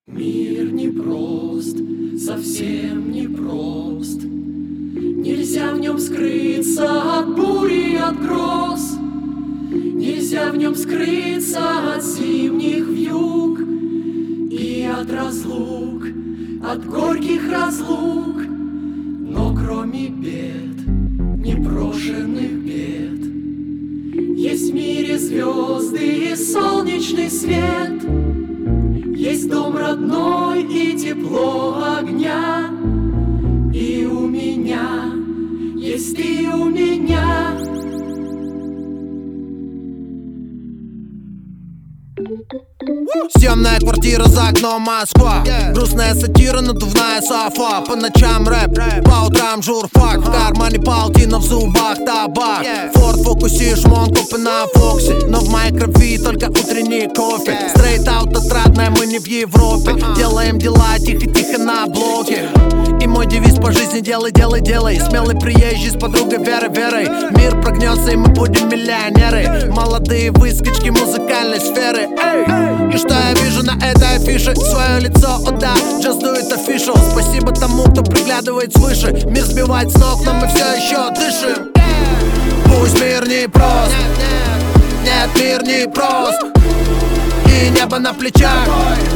Мир непрост, совсем непрост. Нельзя в нем скрыться от бури и от гроз. Нельзя в нем скрыться от зимних вьюг и от разлук, от горьких разлук. Но кроме бед, непрошенных бед, есть в мире звезды и солнечный свет. Есть дом родной и тепло огня. И у меня есть ты у меня. Съемная квартира за окном Москва. Грустная сатира, надувная софа. По ночам рэп, по утрам журфак. В кармане паутина, в зубах табак. Форд Фокуси, шмон, купы на Фоксе. Но в моей крови только утренний кофе. Стрейт аут отрадная, мы не в Европе. Делаем дела тихо-тихо на блоке. И мой девиз по жизни: делай, делай, делай. Смелый приезжий с подругой Верой. Мир прогнется, и мы будем миллионеры. Молодые выскочки музыкальной сферы. И что я вижу на этой афише? Свое лицо, о да, just do it official. Спасибо тому, кто приглядывает свыше. Мир сбивает с ног, но мы все еще дышим. Пусть мир не прост, нет, мир не прост. И небо на плечах,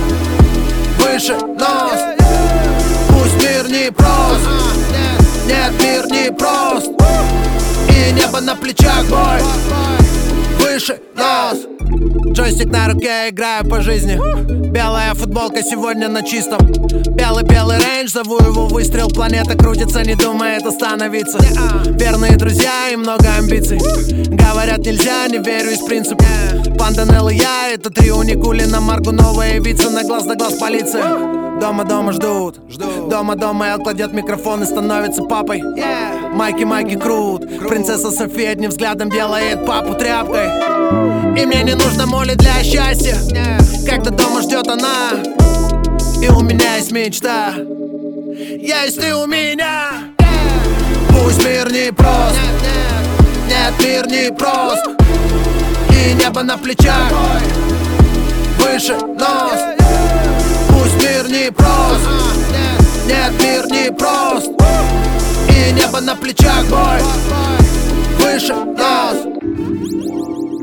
выше нос. Пусть мир не прост, нет, мир не прост. И небо на плечах, бой, выше нос. Джойстик на руке, играю по жизни. Белая футболка сегодня на чистом. Белый рейндж, зову его выстрел. Планета крутится, не думает остановиться. Верные друзья и много амбиций. Говорят нельзя, не верю из принципа. Панданел и я, это три уникулина. Маргунова явится на глаз полиция. Дома ждут. Дома Эл кладет микрофон и становится папой. Майки крут. Принцесса София одним взглядом делает папу тряпкой. И мне не нужно молить для счастья, когда дома ждет она. И у меня есть мечта, есть ты у меня. Пусть мир не прост, нет, мир не прост. И небо на плечах, выше нос. Пусть мир не прост, нет, мир не прост. И небо на плечах, бой, выше нос.